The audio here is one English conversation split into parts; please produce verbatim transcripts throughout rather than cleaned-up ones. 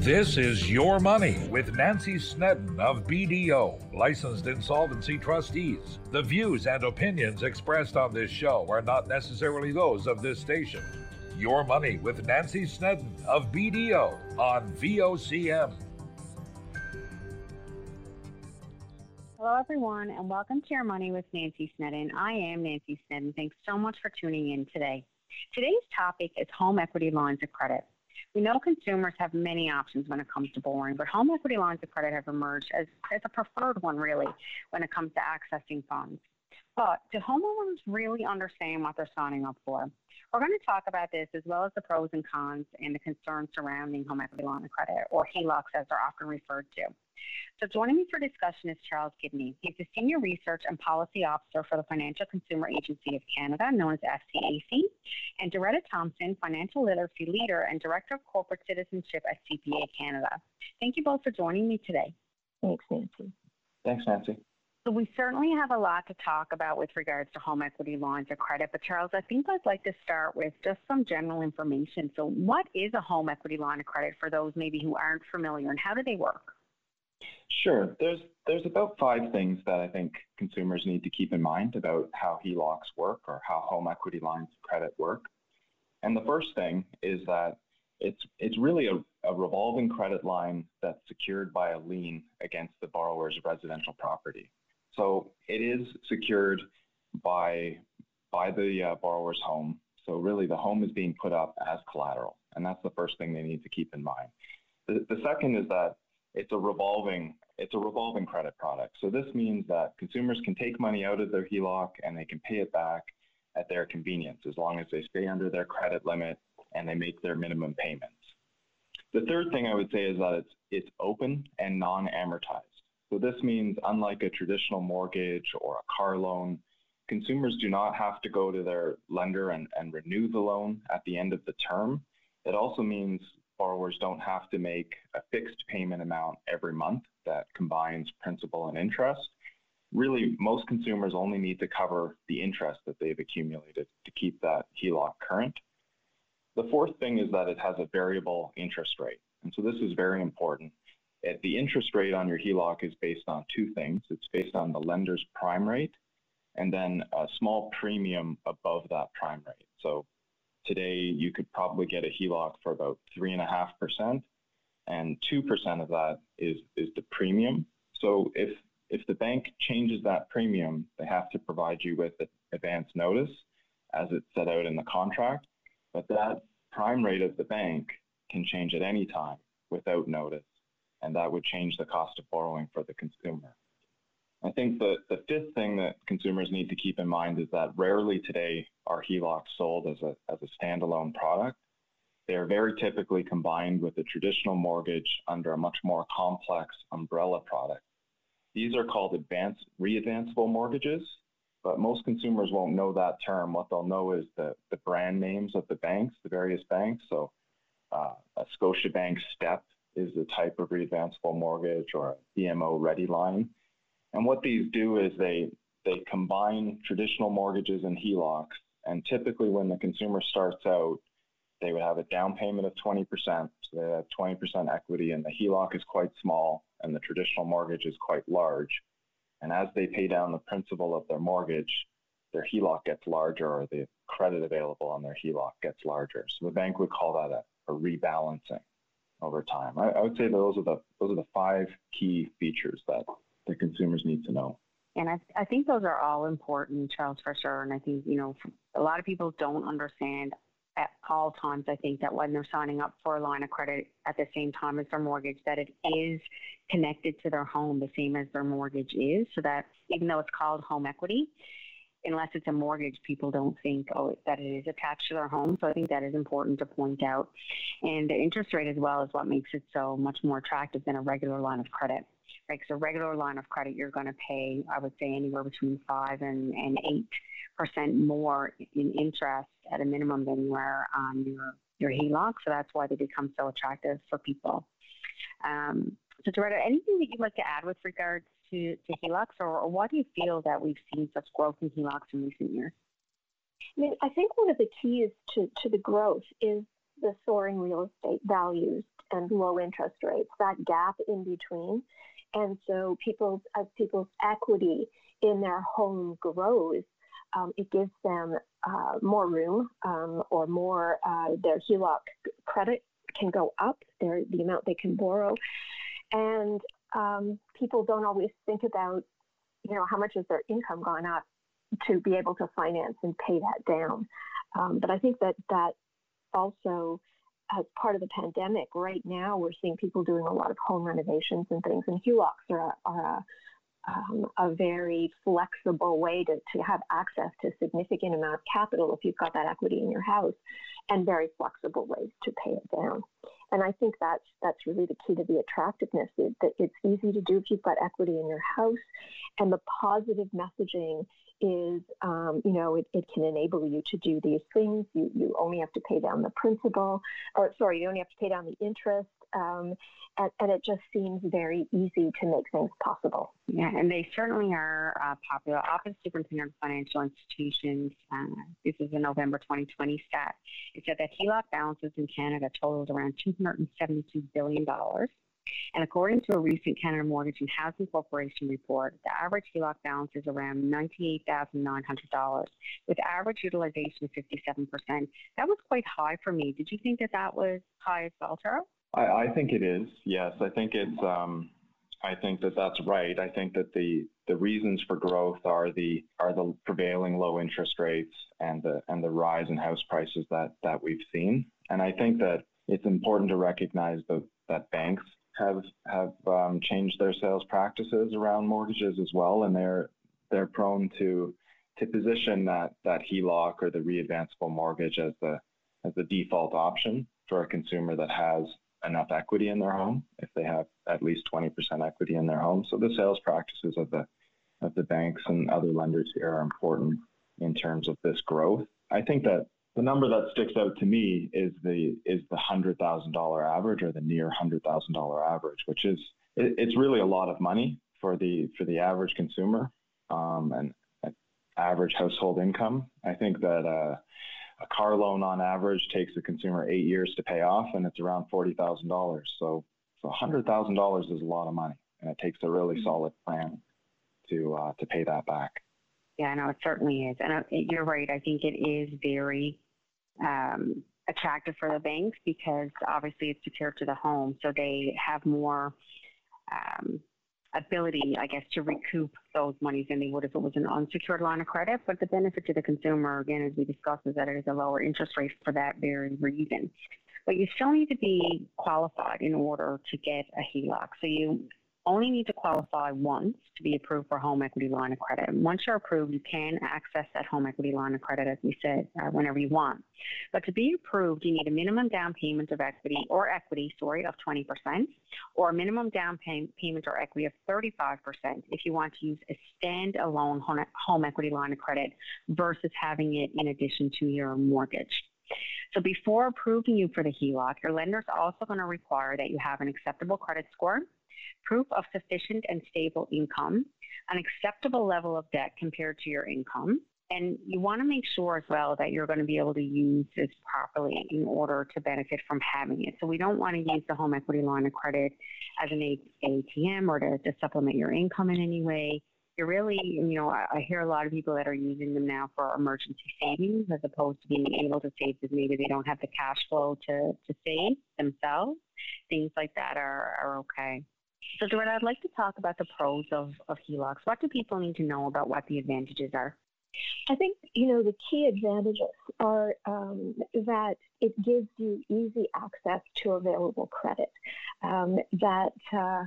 This is Your Money with Nancy Snedden of B D O, Licensed Insolvency Trustees. The views and opinions expressed on this show are not necessarily those of this station. Your Money with Nancy Snedden of B D O on V O C M. Hello, everyone, and welcome to Your Money with Nancy Snedden. I am Nancy Snedden. Thanks so much for tuning in today. Today's topic is home equity lines of credit. We know consumers have many options when it comes to borrowing, but home equity lines of credit have emerged as, as a preferred one, really, when it comes to accessing funds. But do homeowners really understand what they're signing up for? We're going to talk about this as well as the pros and cons and the concerns surrounding home equity line of credit, or H E L O Cs as they're often referred to. So joining me for discussion is Charles Gibney. He's the Senior Research and Policy Officer for the Financial Consumer Agency of Canada, known as F C A C, and Doretta Thompson, Financial Literacy Leader and Director of Corporate Citizenship at C P A Canada. Thank you both for joining me today. Thanks, Nancy. Thanks, Nancy. So we certainly have a lot to talk about with regards to home equity lines of credit, but Charles, I think I'd like to start with just some general information. So what is a home equity line of credit for those maybe who aren't familiar, and how do they work? Sure. There's there's about five things that I think consumers need to keep in mind about how H E L O Cs work or how home equity lines of credit work. And the first thing is that it's it's really a, a revolving credit line that's secured by a lien against the borrower's residential property. So it is secured by by the uh, borrower's home. So really the home is being put up as collateral, and that's the first thing they need to keep in mind. The, the second is that it's a revolving it's a revolving credit product. So this means that consumers can take money out of their H E L O C and they can pay it back at their convenience as long as they stay under their credit limit and they make their minimum payments. The third thing I would say is that it's it's open and non-amortized. So this means, unlike a traditional mortgage or a car loan, consumers do not have to go to their lender and, and renew the loan at the end of the term. It also means borrowers don't have to make a fixed payment amount every month that combines principal and interest. Really, most consumers only need to cover the interest that they've accumulated to keep that H E L O C current. The fourth thing is that it has a variable interest rate. And so this is very important. The interest rate on your H E L O C is based on two things. It's based on the lender's prime rate and then a small premium above that prime rate. So today you could probably get a H E L O C for about three point five percent, and two percent of that is, is the premium. So if, if the bank changes that premium, they have to provide you with advance notice as it's set out in the contract. But that prime rate of the bank can change at any time without notice, and that would change the cost of borrowing for the consumer. I think the, the fifth thing that consumers need to keep in mind is that rarely today are H E L O Cs sold as a, as a standalone product. They are very typically combined with a traditional mortgage under a much more complex umbrella product. These are called advanced readvanceable mortgages, but most consumers won't know that term. What they'll know is the, the brand names of the banks, the various banks. So uh, a Scotiabank STEP is a type of readvanceable mortgage, or a B M O Ready line. And what these do is they they combine traditional mortgages and H E L O Cs. And typically when the consumer starts out, they would have a down payment of twenty percent. So they have twenty percent equity, and the H E L O C is quite small and the traditional mortgage is quite large. And as they pay down the principal of their mortgage, their H E L O C gets larger, or the credit available on their H E L O C gets larger. So the bank would call that a, a rebalancing over time. I, I would say those are the those are the five key features that the consumers need to know. And I, I think those are all important, Charles, for sure. And I think, you know, a lot of people don't understand at all times, I think, that when they're signing up for a line of credit at the same time as their mortgage, that it is connected to their home the same as their mortgage is. So that even though it's called home equity, unless it's a mortgage, people don't think, oh, that it is attached to their home. So I think that is important to point out. And the interest rate as well is what makes it so much more attractive than a regular line of credit. Right? So a regular line of credit, you're going to pay, I would say, anywhere between five and, and eight percent more in interest at a minimum than you are on your, your H E L O C. So that's why they become so attractive for people. Um, so Doretta, anything that you'd like to add with regards to, to H E L O Cs, or, or why do you feel that we've seen such growth in H E L O Cs in recent years? I mean, I think one of the keys to, to the growth is the soaring real estate values and low interest rates, that gap in between. And so people, as people's equity in their home grows, um, it gives them uh, more room um, or more, uh, their H E L O C credit can go up, their, the amount they can borrow. And um, people don't always think about, you know, how much has their income gone up to be able to finance and pay that down. Um, but I think that that also, as part of the pandemic, right now we're seeing people doing a lot of home renovations and things, and H E L O Cs are, are a, um, a very flexible way to, to have access to a significant amount of capital if you've got that equity in your house, and very flexible ways to pay it down. And I think that's that's really the key to the attractiveness, is that it's easy to do if you've got equity in your house, and the positive messaging is, um, you know, it, it can enable you to do these things. You you only have to pay down the principal, or sorry, you only have to pay down the interest, um, and, and it just seems very easy to make things possible. Yeah, and they certainly are uh, popular. Office Superintendent of Financial Institutions, uh, this is a November twenty twenty stat, it said that H E L O C balances in Canada totaled around two hundred seventy-two billion dollars. And according to a recent Canada Mortgage and Housing Corporation report, the average H E L O C balance is around ninety-eight thousand nine hundred dollars, with average utilization of fifty-seven percent. That was quite high for me. Did you think that that was high as well, Taro? I, I think it is. Yes, I think it's. Um, I think that that's right. I think that the the reasons for growth are the are the prevailing low interest rates and the and the rise in house prices that that we've seen. And I think that it's important to recognize that that banks have have um, changed their sales practices around mortgages as well, and they're they're prone to to position that that H E L O C or the readvanceable mortgage as the as the default option for a consumer that has enough equity in their home, if they have at least twenty percent equity in their home. So the sales practices of the of the banks and other lenders here are important in terms of this growth. I think that the number that sticks out to me is the is the one hundred thousand dollars average, or the near one hundred thousand dollars average, which is it, it's really a lot of money for the for the average consumer um, and uh, average household income. I think that uh, a car loan on average takes a consumer eight years to pay off, and it's around forty thousand dollars. So, so one hundred thousand dollars is a lot of money, and it takes a really solid plan to uh, to pay that back. Yeah, no, it certainly is. And uh, you're right. I think it is very um, attractive for the banks, because obviously it's secured to the home. So they have more um, ability, I guess, to recoup those monies than they would if it was an unsecured line of credit. But the benefit to the consumer, again, as we discussed, is that it is a lower interest rate for that very reason. But you still need to be qualified in order to get a H E L O C. So you only need to qualify once to be approved for home equity line of credit. And once you're approved, you can access that home equity line of credit, as we said, uh, whenever you want. But to be approved, you need a minimum down payment of equity or equity, sorry, of twenty percent, or a minimum down pay- payment or equity of thirty-five percent if you want to use a standalone home equity line of credit versus having it in addition to your mortgage. So before approving you for the H E L O C, your lender is also going to require that you have an acceptable credit score, proof of sufficient and stable income, an acceptable level of debt compared to your income, and you want to make sure as well that you're going to be able to use this properly in order to benefit from having it. So we don't want to use the home equity line of credit as an A T M or to, to supplement your income in any way. You're really, you know, I, I hear a lot of people that are using them now for emergency savings, as opposed to being able to save because maybe they don't have the cash flow to, to save themselves. Things like that are, are okay. So, Doretta, I'd like to talk about the pros of, of H E L O Cs. What do people need to know about what the advantages are? I think, you know, the key advantages are um, that it gives you easy access to available credit, um, that uh,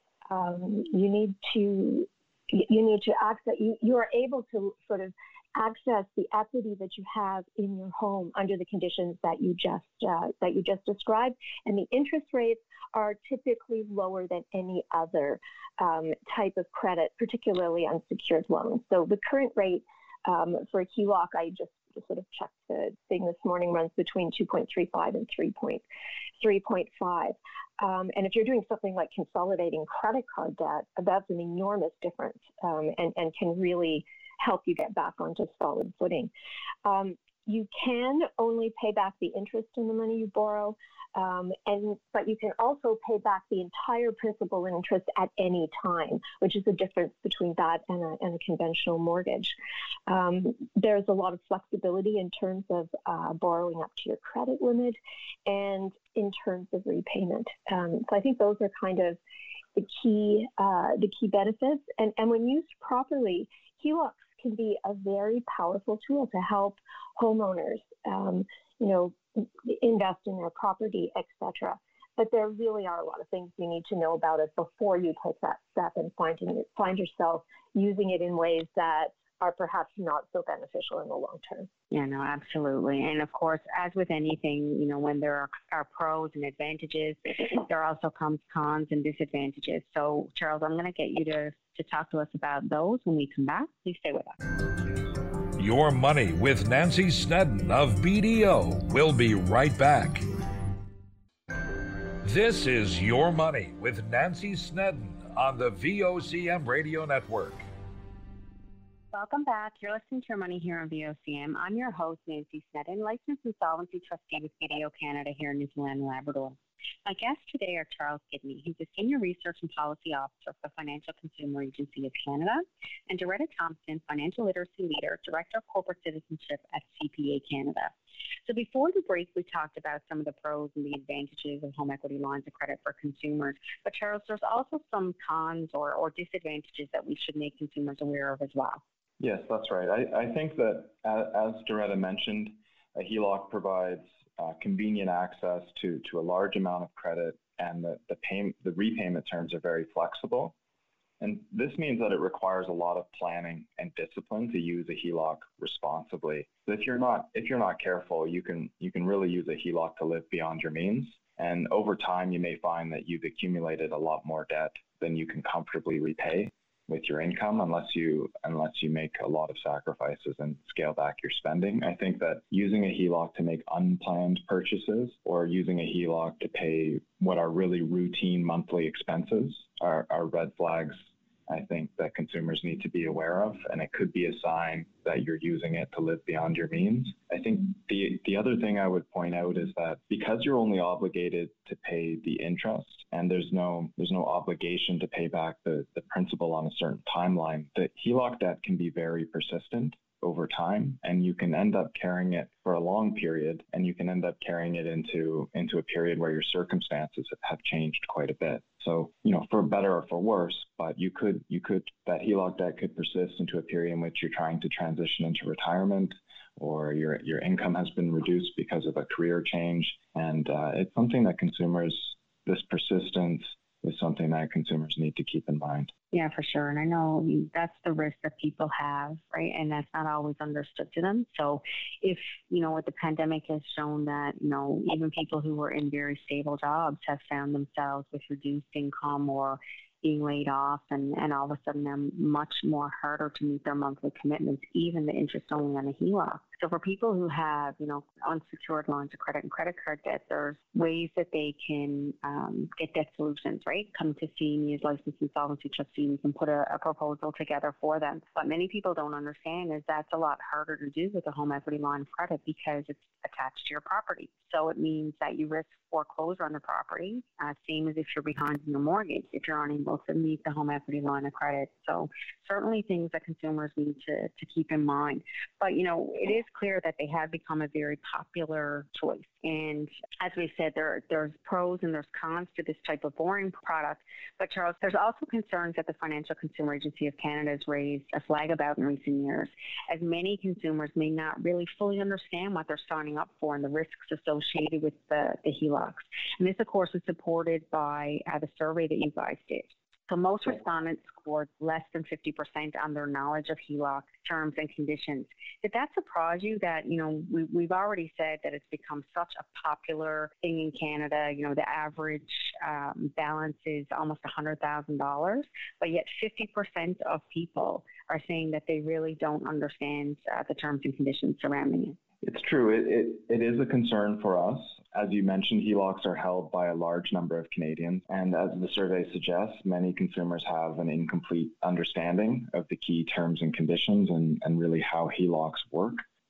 um, you need to you need to access, you, you are able to sort of access the equity that you have in your home under the conditions that you just uh, that you just described, and the interest rates are typically lower than any other um, type of credit, particularly unsecured loans. So the current rate um, for a H E L O C, I just, just sort of checked the thing this morning, runs between two point three five and three point five. Um, and if you're doing something like consolidating credit card debt, that's an enormous difference um, and, and can really help you get back onto solid footing. Um, you can only pay back the interest in the money you borrow, um, and but you can also pay back the entire principal and interest at any time, which is the difference between that and a, and a conventional mortgage. Um, there's a lot of flexibility in terms of uh, borrowing up to your credit limit and in terms of repayment. Um, so I think those are kind of the key uh, the key benefits. And, and when used properly, H E L O Cs can be a very powerful tool to help homeowners, um, you know, invest in their property, et cetera. But there really are a lot of things you need to know about it before you take that step and finding, find yourself using it in ways that are perhaps not so beneficial in the long term. Yeah, no, absolutely. And of course, as with anything, you know, when there are, are pros and advantages, there also comes cons and disadvantages. So, Charles, I'm going to get you to, to talk to us about those when we come back. Please stay with us. Your Money with Nancy Snedden of B D O. We'll be right back. This is Your Money with Nancy Snedden on the V O C M Radio Network. Welcome back. You're listening to Your Money here on V O C M. I'm your host, Nancy Snedden, licensed insolvency trustee with B D O Canada here in Newfoundland and Labrador. My guests today are Charles Gidney. He's a Senior Research and Policy Officer for the Financial Consumer Agency of Canada, and Doretta Thompson, Financial Literacy Leader, Director of Corporate Citizenship at C P A Canada. So before the break, we talked about some of the pros and the advantages of home equity lines of credit for consumers. But Charles, there's also some cons or, or disadvantages that we should make consumers aware of as well. Yes, that's right. I, I think that, as Doretta mentioned, a H E L O C provides uh, convenient access to, to a large amount of credit, and the, the, pay, the repayment terms are very flexible. And this means that it requires a lot of planning and discipline to use a H E L O C responsibly. So if you're not if you're not careful, you can you can really use a H E L O C to live beyond your means. And over time, you may find that you've accumulated a lot more debt than you can comfortably repay with your income, unless you unless you make a lot of sacrifices and scale back your spending. I think that using a H E L O C to make unplanned purchases, or using a H E L O C to pay what are really routine monthly expenses, are, are red flags I think that consumers need to be aware of, and it could be a sign that you're using it to live beyond your means. I think the the other thing I would point out is that because you're only obligated to pay the interest, and there's no there's no obligation to pay back the, the principal on a certain timeline, the H E L O C debt can be very persistent over time, and you can end up carrying it for a long period, and you can end up carrying it into into a period where your circumstances have changed quite a bit. So, you know, for better or for worse, but you could you could that H E L O C debt could persist into a period in which you're trying to transition into retirement, or your your income has been reduced because of a career change, and uh, it's something that consumers, this persistence is something that consumers need to keep in mind. Yeah, for sure. And I know that's the risk that people have, right? And that's not always understood to them. So if, you know, what the pandemic has shown that, you know, even people who were in very stable jobs have found themselves with reduced income or being laid off, and, and all of a sudden they're much more harder to meet their monthly commitments, even the interest only on a H E L O C. So for people who have, you know, unsecured lines of credit and credit card debt, there's ways that they can um, get debt solutions, right? Come to see me as licensed insolvency trustee. We can put a, a proposal together for them. But many people don't understand is that's a lot harder to do with a home equity line of credit because it's attached to your property. So it means that you risk foreclosure on the property, uh, same as if you're behind in your mortgage, if you're unable to meet the home equity line of credit. So certainly things that consumers need to, to keep in mind. But, you know, it is clear that they have become a very popular choice. And as we said, there there's pros and there's cons to this type of borrowing product. But Charles, there's also concerns that the Financial Consumer Agency of Canada has raised a flag about in recent years, as many consumers may not really fully understand what they're signing up for and the risks associated with the, the H E L O Cs. And this, of course, is supported by uh, the survey that you guys did. So most respondents scored less than fifty percent on their knowledge of H E L O C terms and conditions. Did that surprise you that, you know, we, we've already said that it's become such a popular thing in Canada? You know, the average um, balance is almost one hundred thousand dollars, but yet fifty percent of people are saying that they really don't understand uh, the terms and conditions surrounding it. It's true. It, it, it is a concern for us. As you mentioned, H E L O Cs are held by a large number of Canadians. And as the survey suggests, many consumers have an incomplete understanding of the key terms and conditions and, and really how H E L O Cs work.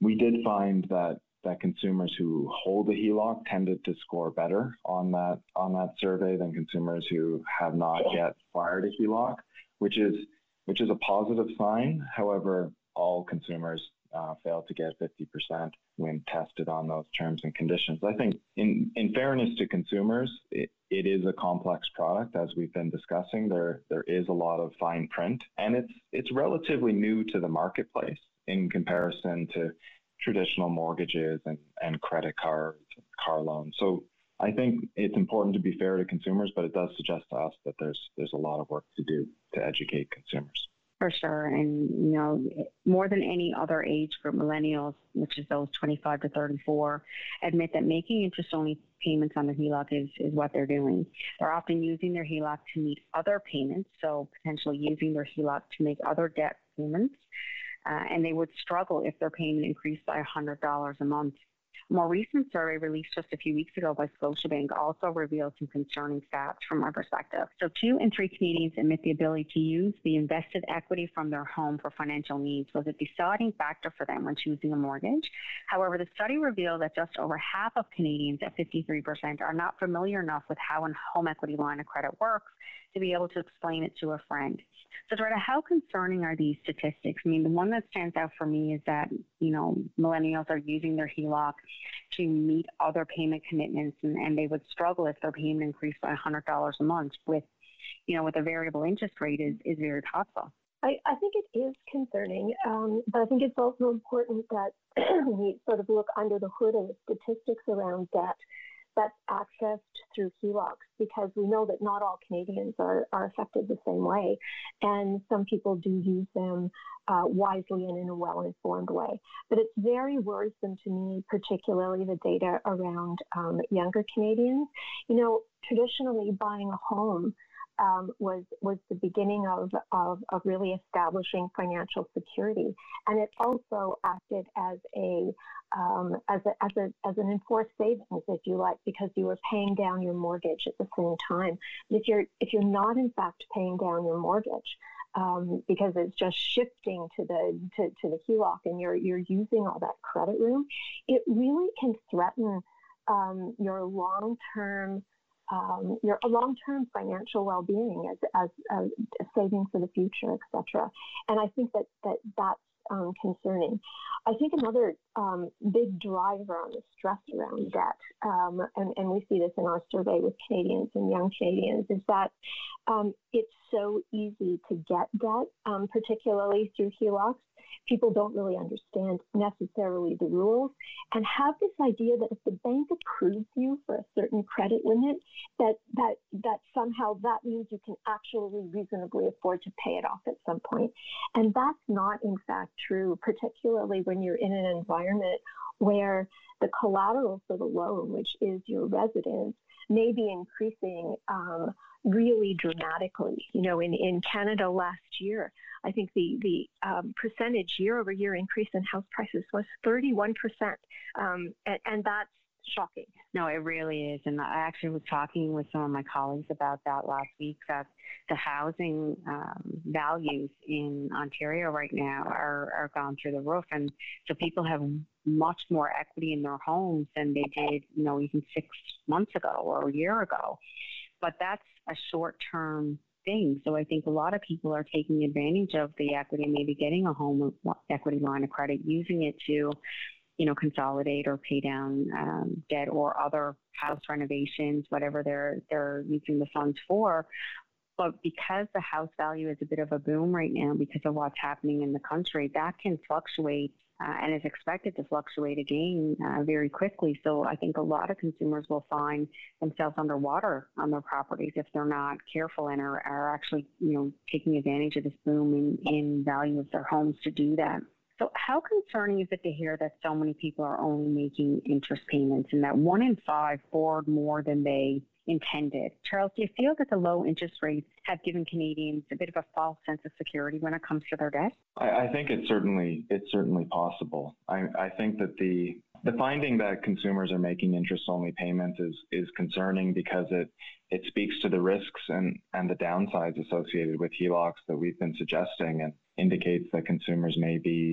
we did find that that consumers who hold a H E L O C tended to score better on that on that survey than consumers who have not yet acquired a H E L O C, which is which is a positive sign. However, all consumers uh, failed to get fifty percent when tested on those terms and conditions. I think in, in fairness to consumers, it, it is a complex product, as we've been discussing. There there is a lot of fine print, and it's it's relatively new to the marketplace in comparison to traditional mortgages and, and credit cards, car loans. So I think it's important to be fair to consumers, but it does suggest to us that there's there's a lot of work to do to educate consumers. For sure. And, you know, more than any other age group, millennials, which is those twenty-five to thirty-four, admit that making interest-only payments on their H E L O C is, is what they're doing. They're often using their H E L O C to meet other payments, so potentially using their H E L O C to make other debt payments. Uh, and they would struggle if their payment increased by one hundred dollars a month. A more recent survey released just a few weeks ago by Scotiabank also revealed some concerning stats from our perspective. So two in three Canadians admit the ability to use the invested equity from their home for financial needs was a deciding factor for them when choosing a mortgage. However, the study revealed that just over half of Canadians at fifty-three percent are not familiar enough with how a home equity line of credit works to be able to explain it to a friend. So, Doretta, how concerning are these statistics? I mean, the one that stands out for me is that, you know, millennials are using their H E L O C to meet other payment commitments, and, and they would struggle if their payment increased by one hundred dollars a month with, you know, with a variable interest rate is, is very possible. I, I think it is concerning, um, but I think it's also important that we sort of look under the hood of the statistics around debt that's accessed through H E L O Cs, because we know that not all Canadians are, are affected the same way, and some people do use them uh, wisely and in a well-informed way. But it's very worrisome to me, particularly the data around um, younger Canadians. You know, traditionally buying a home Um, was was the beginning of, of of really establishing financial security, and it also acted as a um, as a as a as an enforced savings, if you like, because you were paying down your mortgage at the same time. But if you're if you're not in fact paying down your mortgage, um, because it's just shifting to the to, to the H E L O C, and you're you're using all that credit room, it really can threaten um, your long term. Um, your long-term financial well-being as, as, as saving for the future, et cetera. And I think that, that that's um, concerning. I think another um, big driver on the stress around debt, um, and, and we see this in our survey with Canadians and young Canadians, is that um, it's so easy to get debt, um, particularly through H E L O Cs. People don't really understand necessarily the rules and have this idea that if the bank approves you for a certain credit limit, that that that somehow that means you can actually reasonably afford to pay it off at some point. And that's not in fact true, particularly when you're in an environment where the collateral for the loan, which is your residence, may be increasing um, really dramatically. You know, in, in Canada last year, I think the, the um, percentage year-over-year increase in house prices was thirty-one percent, um, and, and that's shocking. No, it really is. And I actually was talking with some of my colleagues about that last week, that the housing um, values in Ontario right now are, are gone through the roof. And so people have much more equity in their homes than they did, you know, even six months ago or a year ago. But that's a short-term thing. So I think a lot of people are taking advantage of the equity, maybe getting a home equity line of credit, using it to, you know, consolidate or pay down um, debt or other house renovations, whatever they're they're using the funds for. But because the house value is a bit of a boom right now because of what's happening in the country, that can fluctuate uh, and is expected to fluctuate again uh, very quickly. So I think a lot of consumers will find themselves underwater on their properties if they're not careful and are, are actually, you know, taking advantage of this boom in, in value of their homes to do that. So how concerning is it to hear that so many people are only making interest payments and that one in five borrowed more than they intended? Charles, do you feel that the low interest rates have given Canadians a bit of a false sense of security when it comes to their debt? I, I think it's certainly it's certainly possible. I, I think that the the finding that consumers are making interest-only payments is is concerning because it it speaks to the risks and, and the downsides associated with H E L O Cs that we've been suggesting, and indicates that consumers may be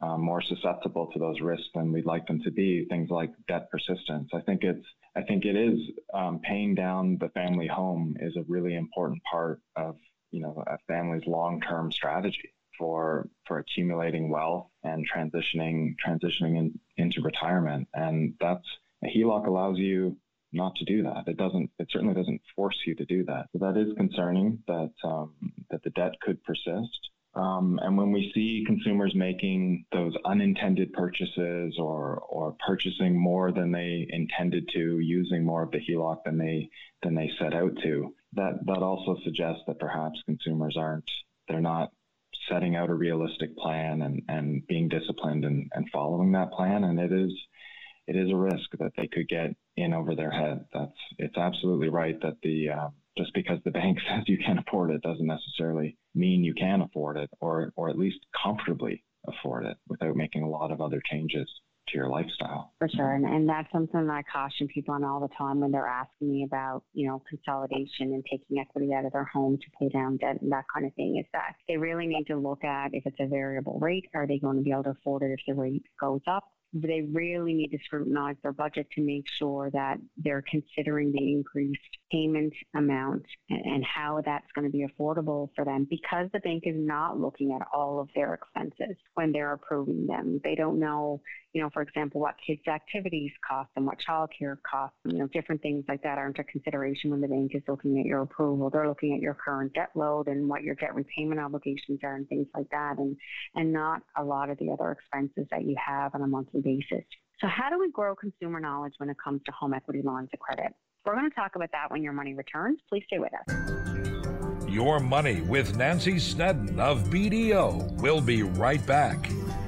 um, more susceptible to those risks than we'd like them to be. Things like debt persistence. I think it's I think it is um, paying down the family home is a really important part of you know a family's long-term strategy for for accumulating wealth and transitioning transitioning in, into retirement. And that's a H E L O C allows you not to do that. It doesn't. It certainly doesn't force you to do that. So that is concerning that um, that the debt could persist. Um, and when we see consumers making those unintended purchases or or purchasing more than they intended to, using more of the H E L O C than they than they set out to, that that also suggests that perhaps consumers aren't they're not setting out a realistic plan and, and being disciplined and, and following that plan. And it is it is a risk that they could get in over their head. That's it's absolutely right that the uh, just because the bank says you can't afford it doesn't necessarily mean you can afford it, or or at least comfortably afford it without making a lot of other changes to your lifestyle. For sure. And, and that's something that I caution people on all the time when they're asking me about, you know, consolidation and taking equity out of their home to pay down debt and that kind of thing, is that they really need to look at if it's a variable rate, are they going to be able to afford it if the rate goes up? They really need to scrutinize their budget to make sure that they're considering the increased payment amount and, and how that's going to be affordable for them, because the bank is not looking at all of their expenses when they're approving them. They don't know, you know, for example, what kids' activities cost and what childcare costs. You know, different things like that are under consideration when the bank is looking at your approval. They're looking at your current debt load and what your debt repayment obligations are and things like that, and, and not a lot of the other expenses that you have on a monthly basis. So how do we grow consumer knowledge when it comes to home equity lines of credit? We're going to talk about that when your money returns. Please stay with us. Your Money with Nancy Snedden of B D O. We'll be right back.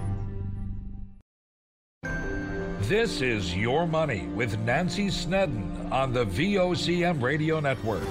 This is Your Money with Nancy Snedden on the V O C M Radio Network.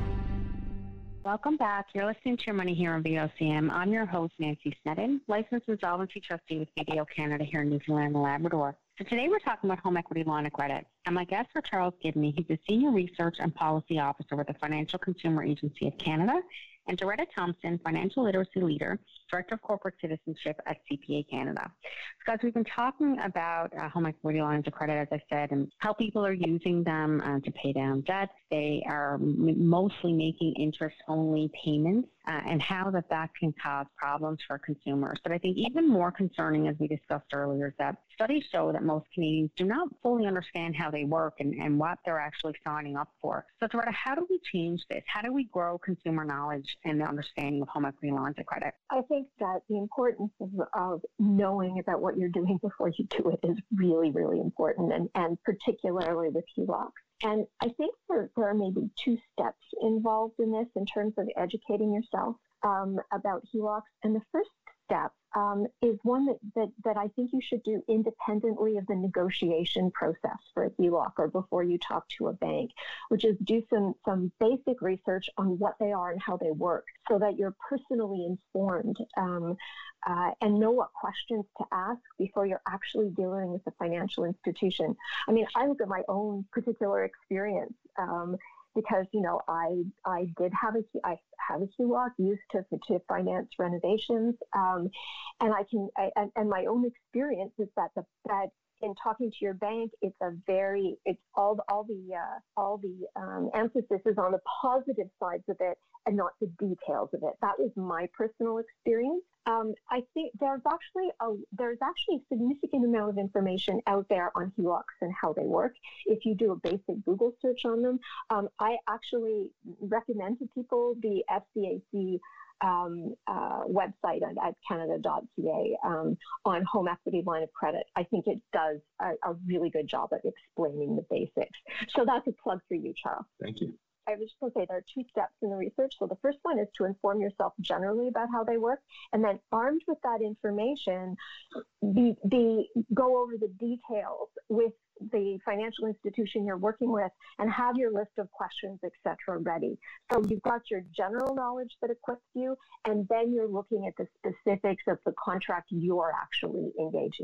Welcome back. You're listening to Your Money here on V O C M. I'm your host, Nancy Snedden, licensed insolvency trustee with B D O Canada here in Newfoundland and Labrador. So today we're talking about home equity line of credit. And my guest is Charles Gibney. He's a senior research and policy officer with the Financial Consumer Agency of Canada, and Doretta Thompson, financial literacy leader, director of corporate citizenship at C P A Canada. So guys, we've been talking about uh, home equity lines of credit, as I said, and how people are using them uh, to pay down debt. They are m- mostly making interest-only payments, uh, and how that that can cause problems for consumers. But I think even more concerning, as we discussed earlier, is that studies show that most Canadians do not fully understand how they work and, and what they're actually signing up for. So, Doretta, how do we change this? How do we grow consumer knowledge and the understanding of home equity lines of credit? I think that the importance of, of knowing about what you're doing before you do it is really, really important, and, and particularly with H E L O Cs. And I think there, there are maybe two steps involved in this in terms of educating yourself um, about H E L O Cs. And the first step um, is one that, that, that I think you should do independently of the negotiation process for a H E L O C or before you talk to a bank, which is do some, some basic research on what they are and how they work so that you're personally informed um, uh, and know what questions to ask before you're actually dealing with a financial institution. I mean, I look at my own particular experience. Um, Because, you know, I I did have a I have a H E L O C used to to finance renovations, um, and I can I, and, and my own experience is that the that in talking to your bank, it's a very it's all the, all the uh, all the um, emphasis is on the positive sides of it and not the details of it. That was my personal experience. Um, I think there's actually a there's actually a significant amount of information out there on H E L O Cs and how they work. If you do a basic Google search on them, um, I actually recommend to people the F C A C um, uh, website at, at canada dot c a um, on home equity line of credit. I think it does a, a really good job at explaining the basics. So that's a plug for you, Charles. Thank you. I was just going to say there are two steps in the research. So the first one is to inform yourself generally about how they work. And then armed with that information, be, be, go over the details with the financial institution you're working with and have your list of questions, et cetera, ready. So you've got your general knowledge that equips you, and then you're looking at the specifics of the contract you're actually engaging in.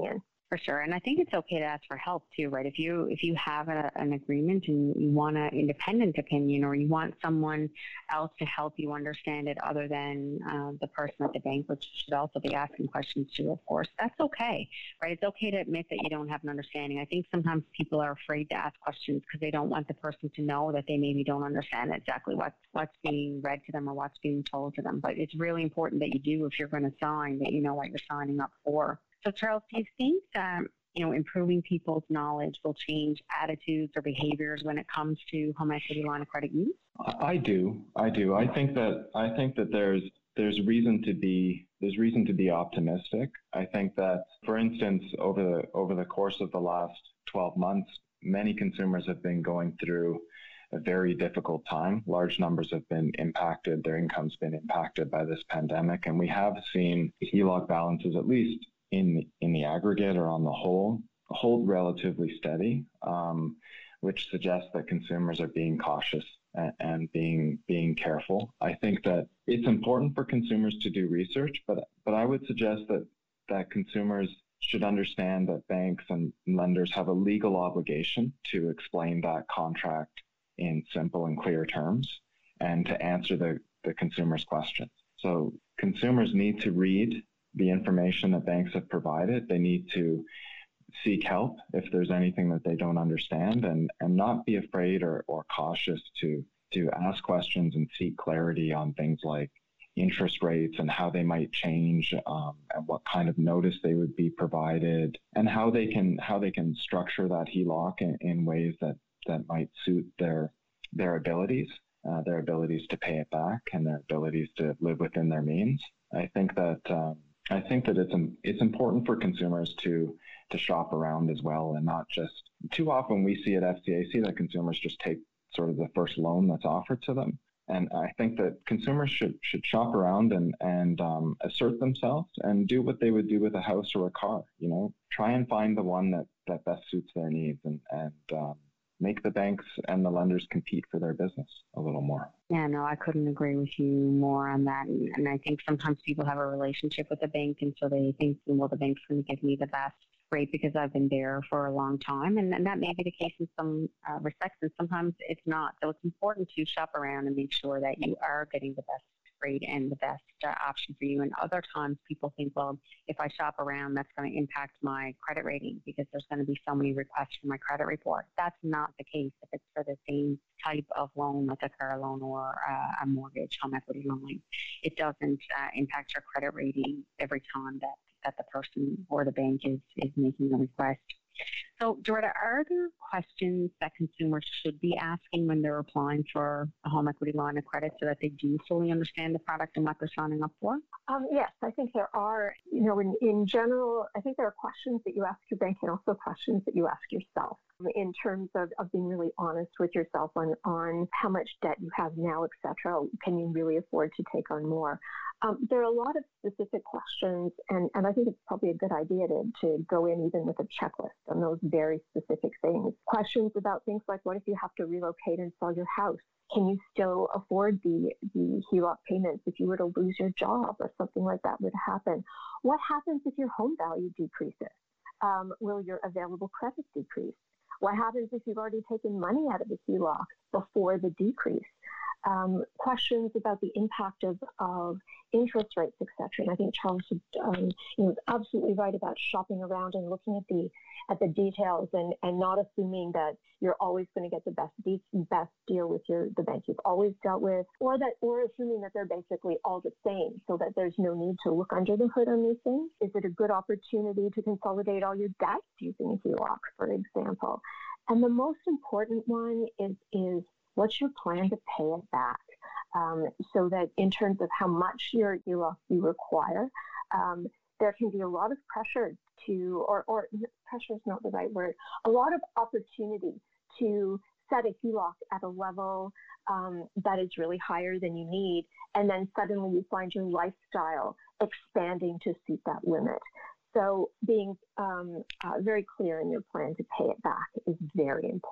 For sure. And I think it's okay to ask for help too, right? If you if you have a, an agreement and you want an independent opinion, or you want someone else to help you understand it other than uh, the person at the bank, which should also be asking questions to, of course, that's okay, right? It's okay to admit that you don't have an understanding. I think sometimes people are afraid to ask questions because they don't want the person to know that they maybe don't understand exactly what, what's being read to them or what's being told to them. But it's really important that you do, if you're going to sign, that you know what you're signing up for. So, Charles, do you think that, you know, improving people's knowledge will change attitudes or behaviors when it comes to home equity line of credit use? I do. I do. I think that I think that there's there's reason to be there's reason to be optimistic. I think that, for instance, over the over the course of the last twelve months, many consumers have been going through a very difficult time. Large numbers have been impacted. Their income's been impacted by this pandemic, and we have seen H E L O C balances, at least in in the aggregate or on the whole, hold relatively steady, um, which suggests that consumers are being cautious and, and being being careful. I think that it's important for consumers to do research, but but I would suggest that that consumers should understand that banks and lenders have a legal obligation to explain that contract in simple and clear terms and to answer the, the consumer's questions. So consumers need to read the information that banks have provided. They need to seek help if there's anything that they don't understand, and, and not be afraid or, or cautious to, to ask questions and seek clarity on things like interest rates and how they might change, um, and what kind of notice they would be provided, and how they can how they can structure that H E L O C in, in ways that, that might suit their their abilities, uh, their abilities to pay it back, and their abilities to live within their means. I think that um, I think that it's it's important for consumers to to shop around as well, and not just, too often we see at F C A C that consumers just take sort of the first loan that's offered to them. And I think that consumers should should shop around and and um, assert themselves and do what they would do with a house or a car. You know, try and find the one that, that best suits their needs, and and um, make the banks and the lenders compete for their business a little more. Yeah, no, I couldn't agree with you more on that. And, and I think sometimes people have a relationship with the bank, and so they think, well, the bank's going to give me the best rate because I've been there for a long time. And, and that may be the case in some uh, respects, and sometimes it's not. So it's important to shop around and make sure that you are getting the best rate and the best uh, option for you. And other times people think, well, if I shop around, that's going to impact my credit rating because there's going to be so many requests for my credit report. That's not the case if it's for the same type of loan, like a car loan or uh, a mortgage, home equity loan. It doesn't uh, impact your credit rating every time that, that the person or the bank is, is making a request. So, Doretta, are there questions that consumers should be asking when they're applying for a home equity line of credit so that they do fully understand the product and what they're signing up for? Um, yes, I think there are. You know, in, in general, I think there are questions that you ask your bank and also questions that you ask yourself in terms of, of being really honest with yourself on, on how much debt you have now, et cetera. Can you really afford to take on more? Um, there are a lot of specific questions, and, and I think it's probably a good idea to, to go in even with a checklist on those very specific things. Questions about things like, what if you have to relocate and sell your house? Can you still afford the, the H E L O C payments if you were to lose your job or something like that would happen? What happens if your home value decreases? Um, will your available credit decrease? What happens if you've already taken money out of the H E L O C before the decrease? Um, questions about the impact of, of interest rates, et cetera. And I think Charles is um, you know, absolutely right about shopping around and looking at the at the details and, and not assuming that you're always going to get the best de- best deal with your the bank you've always dealt with, or that or assuming that they're basically all the same, so that there's no need to look under the hood on these things. Is it a good opportunity to consolidate all your debts using a H E L O C, for example? And the most important one is is what's your plan to pay it back? Um, so that in terms of how much your H E L O C you require, um, there can be a lot of pressure to, or, or pressure is not the right word, a lot of opportunity to set a H E L O C at a level um, that is really higher than you need, and then suddenly you find your lifestyle expanding to suit that limit. So being um, uh, very clear in your plan to pay it back is very important.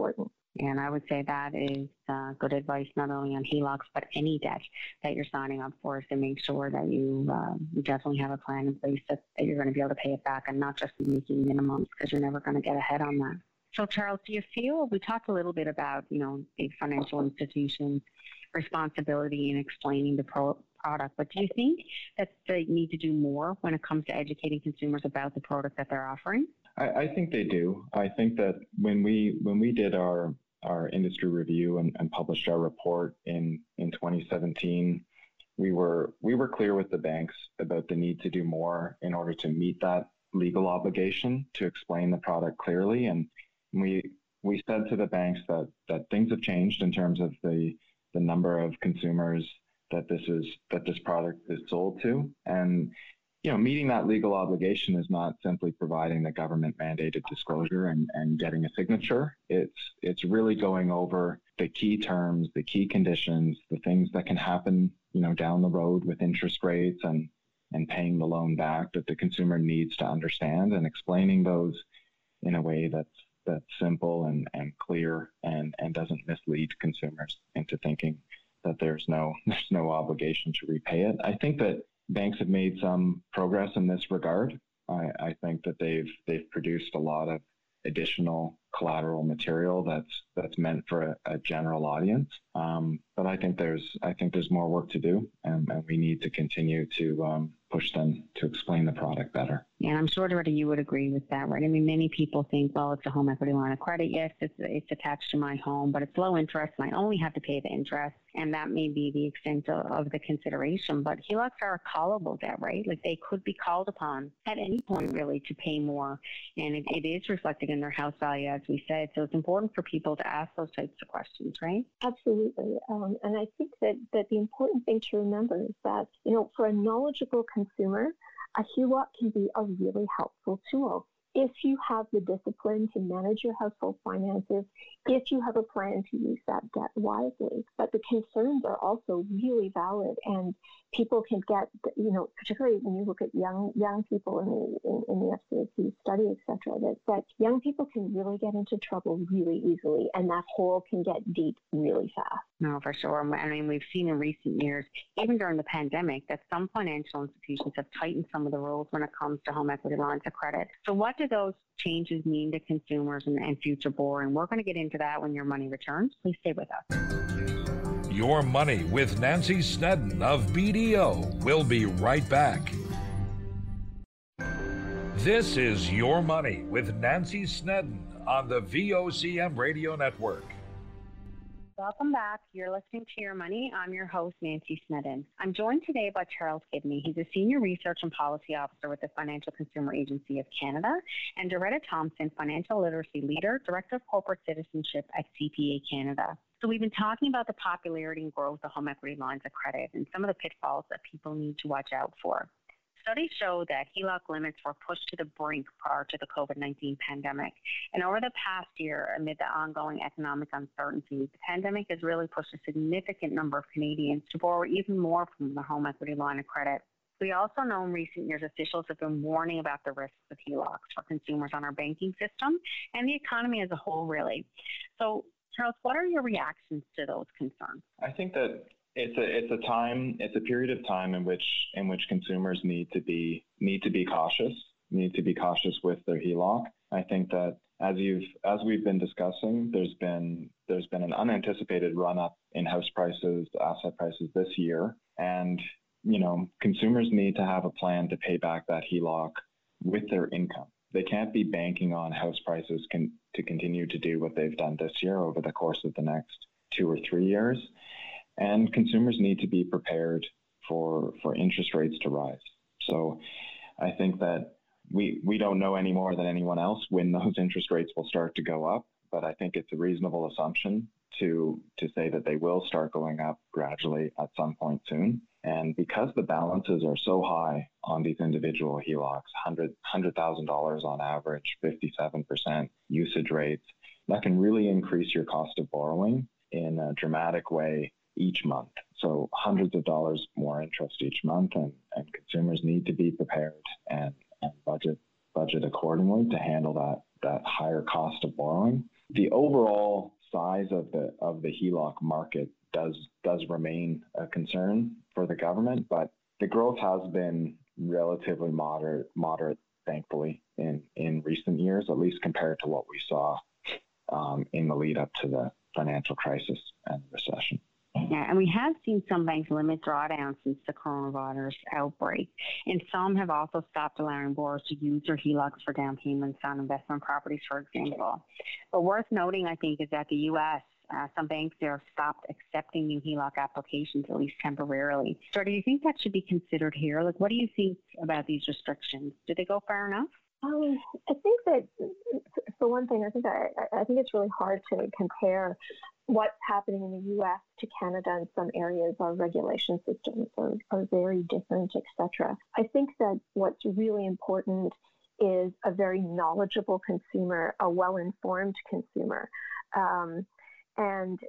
And I would say that is uh, good advice, not only on H E L O Cs, but any debt that you're signing up for, is to make sure that you, uh, you definitely have a plan in place that, that you're going to be able to pay it back and not just be making minimums, because you're never going to get ahead on that. So, Charles, do you feel, we talked a little bit about, you know, big financial institutions' responsibility in explaining the pro- product, but do you think that they need to do more when it comes to educating consumers about the product that they're offering? I, I think they do. I think that when we when we did our our industry review and, and published our report in, in twenty seventeen, we were we were clear with the banks about the need to do more in order to meet that legal obligation to explain the product clearly. And we we said to the banks that that things have changed in terms of the the number of consumers that this is that this product is sold to. And you know, meeting that legal obligation is not simply providing the government mandated disclosure and, and getting a signature. It's it's really going over the key terms, the key conditions, the things that can happen, you know, down the road with interest rates and, and paying the loan back that the consumer needs to understand, and explaining those in a way that's that's simple and, and clear and, and doesn't mislead consumers into thinking that there's no there's no obligation to repay it. I think that banks have made some progress in this regard. I, I think that they've they've produced a lot of additional collateral material that's that's meant for a, a general audience. Um, but I think there's I think there's more work to do, and, and we need to continue to um, push them to explain the product better. Yeah, and I'm sure, Doretta, you would agree with that, right? I mean, many people think, well, it's a home equity line of credit. Yes, it's it's attached to my home, but it's low interest, and I only have to pay the interest, and that may be the extent of, of the consideration. But H E L O Cs are a callable debt, right? Like, they could be called upon at any point, really, to pay more, and it, it is reflected in their house value, as we said. So it's important for people to ask those types of questions, right? Absolutely. Um, and I think that, that the important thing to remember is that, you know, for a knowledgeable consumer, a H E L O C can be a really helpful tool if you have the discipline to manage your household finances, if you have a plan to use that debt wisely. But the concerns are also really valid, and people can get, you know, particularly when you look at young young people in the in, in the F C A C study, et cetera, that, that young people can really get into trouble really easily, and that hole can get deep really fast. No, for sure. I mean, we've seen in recent years, even during the pandemic, that some financial institutions have tightened some of the rules when it comes to home equity lines of credit. So what do those changes mean to consumers and, and future borrowing? We're going to get into that when Your Money returns. Please stay with us. Your Money with Nancy Snedden of B D O. We'll be right back. This is Your Money with Nancy Snedden on the V O C M Radio Network. Welcome back. You're listening to Your Money. I'm your host, Nancy Snedden. I'm joined today by Charles Kidney. He's a Senior Research and Policy Officer with the Financial Consumer Agency of Canada, and Doretta Thompson, Financial Literacy Leader, Director of Corporate Citizenship at C P A Canada. So we've been talking about the popularity and growth of home equity lines of credit and some of the pitfalls that people need to watch out for. Studies show that H E L O C limits were pushed to the brink prior to the COVID nineteen pandemic. And over the past year, amid the ongoing economic uncertainty, the pandemic has really pushed a significant number of Canadians to borrow even more from the home equity line of credit. We also know in recent years officials have been warning about the risks of H E L O Cs for consumers on our banking system and the economy as a whole, really. So, Charles, what are your reactions to those concerns? I think that It's a it's a time it's a period of time in which in which consumers need to be need to be cautious need to be cautious with their H E L O C. I think that as you've as we've been discussing, there's been there's been an unanticipated run up in house prices, asset prices this year, and you know consumers need to have a plan to pay back that H E L O C with their income. They can't be banking on house prices can, to continue to do what they've done this year over the course of the next two or three years. And consumers need to be prepared for for interest rates to rise. So I think that we we don't know any more than anyone else when those interest rates will start to go up, but I think it's a reasonable assumption to to say that they will start going up gradually at some point soon. And because the balances are so high on these individual H E L O Cs, one hundred thousand dollars on average, fifty-seven percent usage rates, that can really increase your cost of borrowing in a dramatic way each month. So hundreds of dollars more interest each month, and, and consumers need to be prepared and, and budget budget accordingly to handle that, that higher cost of borrowing. The overall size of the of the H E L O C market does does remain a concern for the government, but the growth has been relatively moderate, moderate, thankfully, in, in recent years, at least compared to what we saw um, in the lead up to the financial crisis and recession. Yeah, and we have seen some banks limit drawdowns since the coronavirus outbreak, and some have also stopped allowing borrowers to use their H E L O Cs for down payments on investment properties, for example. But worth noting, I think, is that the U S, uh, some banks there have stopped accepting new H E L O C applications, at least temporarily. So do you think that should be considered here? Like, what do you think about these restrictions? Do they go far enough? Um, I think that, for one thing, I think I, I think it's really hard to compare what's happening in the U S to Canada in some areas. Our regulation systems are, are very different, et cetera. I think that what's really important is a very knowledgeable consumer, a well-informed consumer. Um, and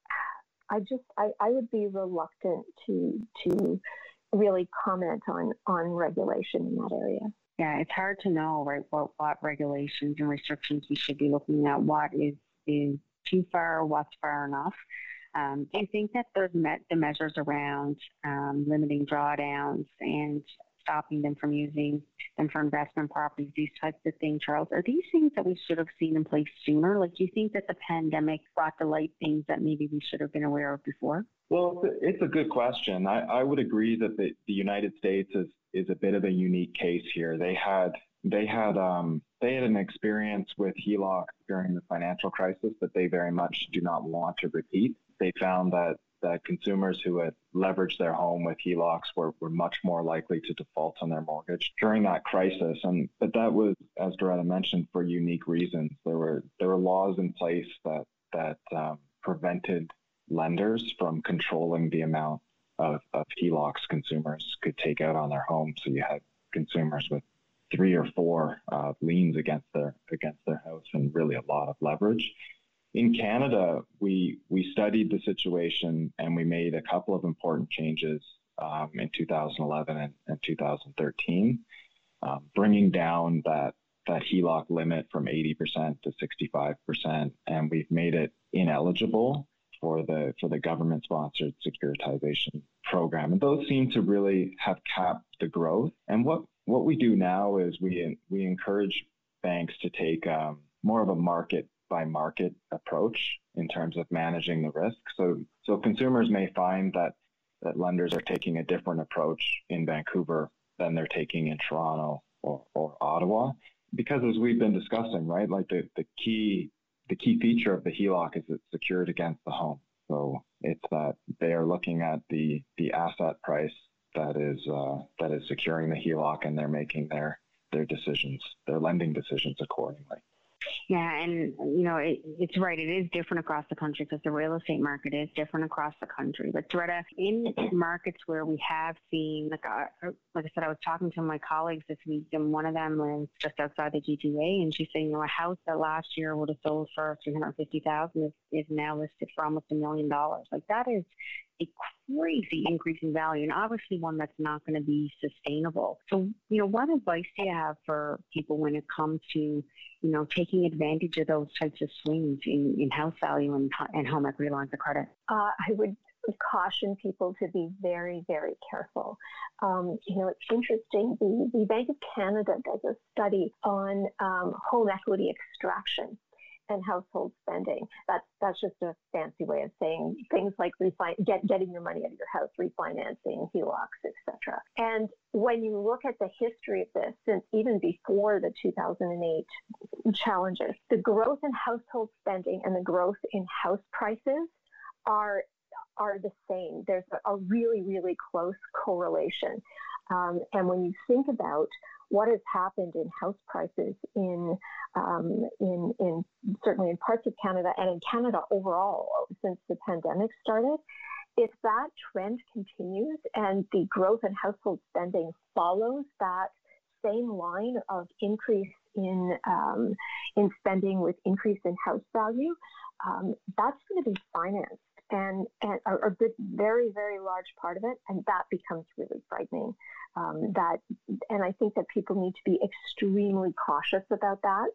I just, I, I would be reluctant to to really comment on, on regulation in that area. Yeah, it's hard to know, right, what, what regulations and restrictions we should be looking at, what is, is too far, what's far enough. Um, do you think that there's met the measures around um, limiting drawdowns and stopping them from using them for investment properties, these types of things, Charles, are these things that we should have seen in place sooner? Like, do you think that the pandemic brought to light things that maybe we should have been aware of before? Well, it's a good question. I, I would agree that the, the United States is, is a bit of a unique case here. They had they had um, they had an experience with H E L O C during the financial crisis that they very much do not want to repeat. They found that that consumers who had leveraged their home with H E L O Cs were, were much more likely to default on their mortgage during that crisis. And but that was, as Doretta mentioned, for unique reasons. There were there were laws in place that that um, prevented lenders from controlling the amount of, of H E L O Cs consumers could take out on their home. So you had consumers with three or four uh, liens against their against their house and really a lot of leverage. In Canada, we we studied the situation and we made a couple of important changes um, in two thousand eleven and, and two thousand thirteen, um, bringing down that that H E L O C limit from eighty percent to sixty-five percent, and we've made it ineligible for the for the government-sponsored securitization program. And those seem to really have capped the growth. And what what we do now is we we encourage banks to take um, more of a market by market approach in terms of managing the risk. So so consumers may find that that lenders are taking a different approach in Vancouver than they're taking in Toronto or, or Ottawa, because as we've been discussing, right, like the, the key the key feature of the H E L O C is it's secured against the home. So it's that they are looking at the the asset price that is uh, that is securing the H E L O C, and they're making their their decisions, their lending decisions accordingly. Yeah, and, you know, it, it's right. It is different across the country because the real estate market is different across the country. But, Doretta, in markets where we have seen, like, uh, like I said, I was talking to my colleagues this week, and one of them lives just outside the G T A, and she's saying, you know, a house that last year would have sold for three hundred fifty thousand dollars is, is now listed for almost a million dollars. Like, that is a crazy increase in value, and obviously one that's not going to be sustainable. So, you know, what advice do you have for people when it comes to, you know, taking advantage of those types of swings in, in house value and, and home equity lines of credit? Uh, I would caution people to be very, very careful. Um, you know, it's interesting. The, the Bank of Canada does a study on um, home equity extraction and household spending. That's that's just a fancy way of saying things like refi- get, getting your money out of your house, refinancing, H E L O Cs, et cetera. And when you look at the history of this, since even before the two thousand eight challenges, the growth in household spending and the growth in house prices are are the same. There's a, a really, really close correlation. Um, and when you think about what has happened in house prices in, um, in, in certainly in parts of Canada and in Canada overall since the pandemic started, if that trend continues and the growth in household spending follows that same line of increase in um, in spending with increase in house value, um, that's going to be financed. And, and a, a good, very, very large part of it, and that becomes really frightening. Um, that, and I think that people need to be extremely cautious about that.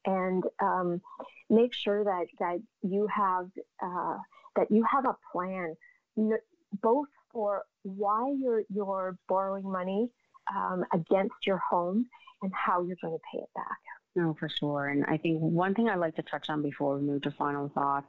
and um, make sure that, that you have uh, that you have a plan, both for why you're you're borrowing money um, against your home and how you're going to pay it back. No, for sure. And I think one thing I'd like to touch on before we move to final thoughts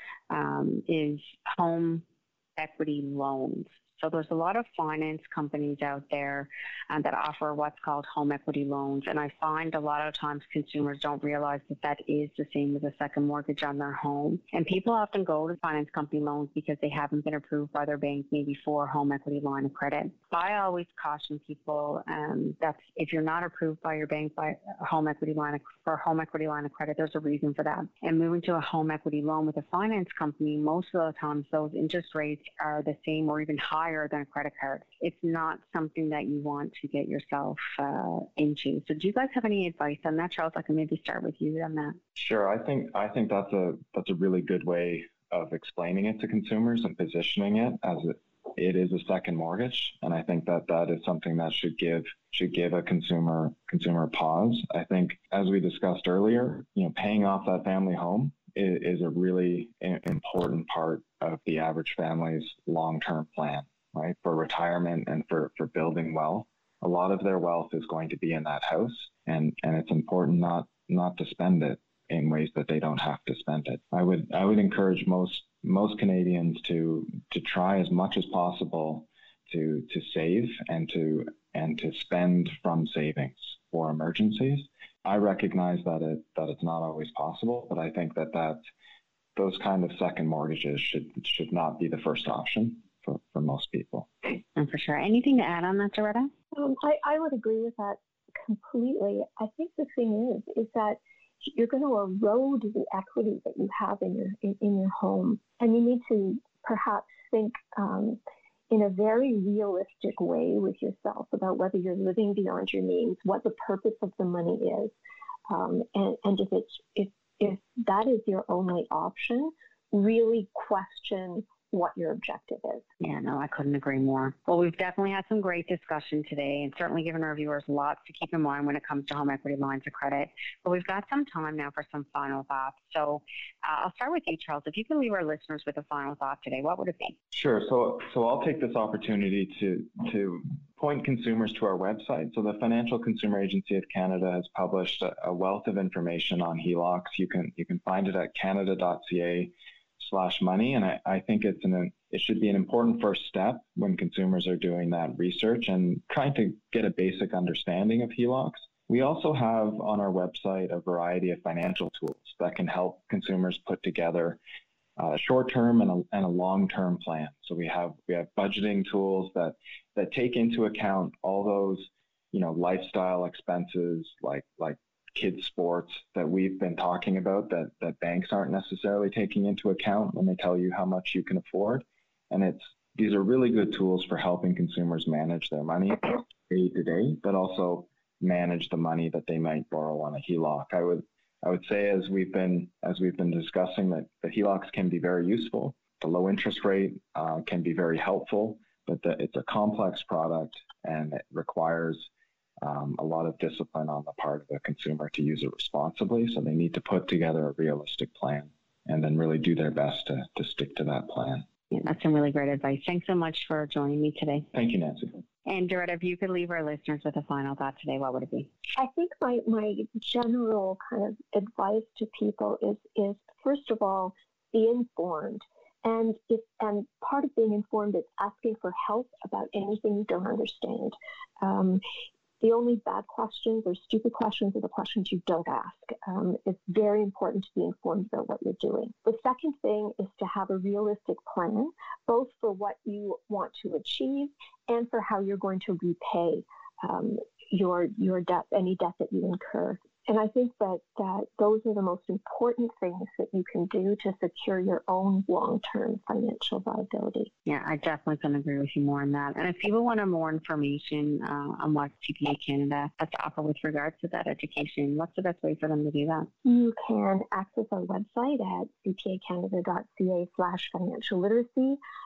um, is home equity loans. So there's a lot of finance companies out there um, that offer what's called home equity loans. And I find a lot of times consumers don't realize that that is the same as a second mortgage on their home. And people often go to finance company loans because they haven't been approved by their bank maybe for a home equity line of credit. I always caution people um, that if you're not approved by your bank by a home equity line of, for a home equity line of credit, there's a reason for that. And moving to a home equity loan with a finance company, most of the times those interest rates are the same or even higher than a credit card. It's not something that you want to get yourself uh, into. So do you guys have any advice on that, Charles? I can maybe start with you on that. Sure. I think I think that's a that's a really good way of explaining it to consumers and positioning it as it, it is a second mortgage. And I think that that is something that should give should give a consumer consumer pause. I think, as we discussed earlier, you know, paying off that family home is, is a really important part of the average family's long-term plan, right? For retirement and for, for building wealth. A lot of their wealth is going to be in that house, and, and it's important not not to spend it in ways that they don't have to spend it. I would I would encourage most most Canadians to to try as much as possible to to save and to and to spend from savings for emergencies. I recognize that it that it's not always possible, but I think that that those kind of second mortgages should should not be the first option for, for most people. And for sure. Anything to add on that, Doretta? Um, I, I would agree with that completely. I think the thing is, is that you're going to erode the equity that you have in your in, in your home, and you need to perhaps think um, in a very realistic way with yourself about whether you're living beyond your means, what the purpose of the money is, um, and and if it's if if that is your only option, really question what your objective is. Yeah, no, I couldn't agree more. Well, we've definitely had some great discussion today and certainly given our viewers lots to keep in mind when it comes to home equity lines of credit. But we've got some time now for some final thoughts. So uh, I'll start with you, Charles. If you could leave our listeners with a final thought today, what would it be? Sure. So so I'll take this opportunity to to point consumers to our website. So the Financial Consumer Agency of Canada has published a, a wealth of information on H E L O Cs. You can you can find it at canada dot c a slash money. And I, I think it's an, it should be an important first step when consumers are doing that research and trying to get a basic understanding of H E L O Cs. We also have on our website a variety of financial tools that can help consumers put together a short-term and a, and a long-term plan. So we have we have budgeting tools that that take into account all those, you know, lifestyle expenses like like kids sports that we've been talking about that, that banks aren't necessarily taking into account when they tell you how much you can afford. And it's these are really good tools for helping consumers manage their money day to day, but also manage the money that they might borrow on a H E L O C. I would I would say as we've been as we've been discussing that the H E L O Cs can be very useful. The low interest rate uh, can be very helpful, but the, it's a complex product and it requires Um, a lot of discipline on the part of the consumer to use it responsibly. So they need to put together a realistic plan and then really do their best to, to stick to that plan. Yeah, that's some really great advice. Thanks so much for joining me today. Thank you, Nancy. And Doretta, if you could leave our listeners with a final thought today, what would it be? I think my, my general kind of advice to people is, is first of all, be informed. And if, and part of being informed is asking for help about anything you don't understand. Um, The only bad questions or stupid questions are the questions you don't ask. Um, it's very important to be informed about what you're doing. The second thing is to have a realistic plan, both for what you want to achieve and for how you're going to repay um, your your debt, any debt that you incur. And I think that, that those are the most important things that you can do to secure your own long-term financial viability. Yeah, I definitely couldn't agree with you more on that. And if people want more information uh, on what C P A Canada has to offer with regards to that education, what's the best way for them to do that? You can access our website at c p a canada dot c a slash financial literacy.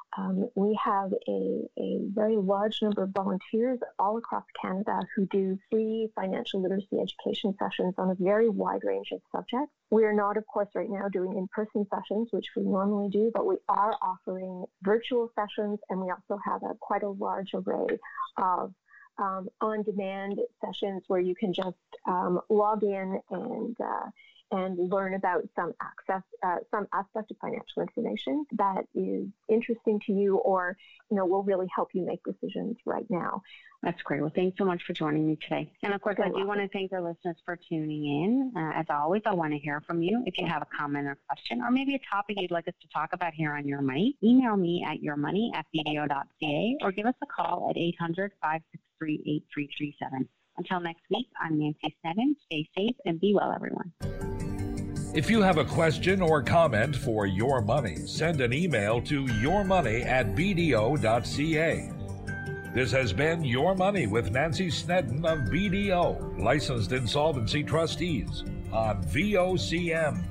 Um, we have a, a very large number of volunteers all across Canada who do free financial literacy education sessions on a very wide range of subjects. We are not, of course, right now doing in-person sessions, which we normally do, but we are offering virtual sessions, and we also have a quite a large array of um, on-demand sessions where you can just um, log in and uh, and learn about some access, uh, some aspect of financial information that is interesting to you, or you know will really help you make decisions right now. That's great. Well, thanks so much for joining me today. And of course, You're I do welcome. want to thank our listeners for tuning in. Uh, as always, I want to hear from you. If you have a comment or question, or maybe a topic you'd like us to talk about here on Your Money, email me at yourmoney at b d o dot c a or give us a call at eight hundred, five six three, eight three three seven. Until next week, I'm Nancy Sneddon. Stay safe and be well, everyone. If you have a question or comment for Your Money, send an email to yourmoney at b d o dot c a. This has been Your Money with Nancy Sneddon of B D O, Licensed Insolvency Trustees, on V O C M.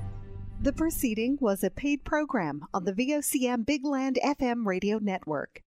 The proceeding was a paid program on the V O C M Big Land F M radio network.